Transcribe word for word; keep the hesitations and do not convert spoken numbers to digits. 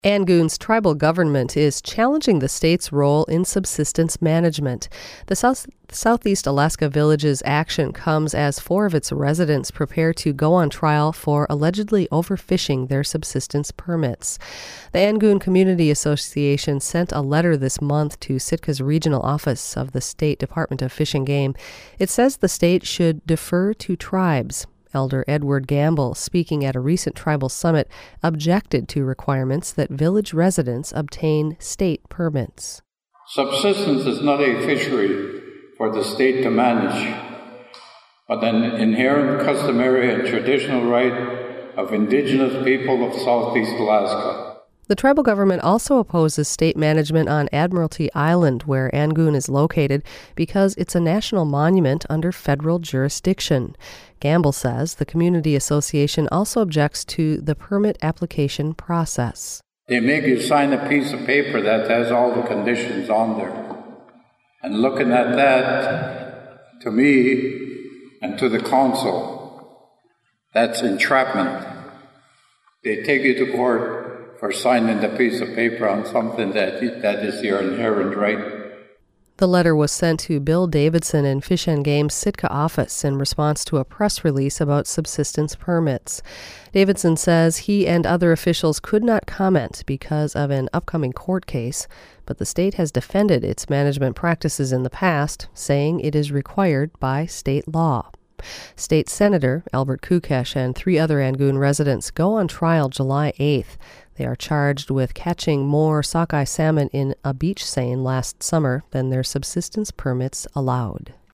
Angoon's tribal government is challenging the state's role in subsistence management. The South, Southeast Alaska Village's action comes as four of its residents prepare to go on trial for allegedly overfishing their subsistence permits. The Angoon Community Association sent a letter this month to Sitka's regional office of the State Department of Fish and Game. It says the state should defer to tribes. Elder Edward Gamble, speaking at a recent tribal summit, objected to requirements that village residents obtain state permits. Subsistence is not a fishery for the state to manage, but an inherent customary and traditional right of indigenous people of Southeast Alaska. The tribal government also opposes state management on Admiralty Island, where Angoon is located, because it's a national monument under federal jurisdiction. Gamble says the community association also objects to the permit application process. They make you sign a piece of paper that has all the conditions on there. And looking at that, to me and to the council, that's entrapment. They take you to court for signing the piece of paper on something that that is your inherent right. The letter was sent to Bill Davidson in Fish and Game's Sitka office in response to a press release about subsistence permits. Davidson says he and other officials could not comment because of an upcoming court case, but the state has defended its management practices in the past, saying it is required by state law. State Senator Albert Kukesh and three other Angoon residents go on trial July eighth. They are charged with catching more sockeye salmon in a beach seine last summer than their subsistence permits allowed.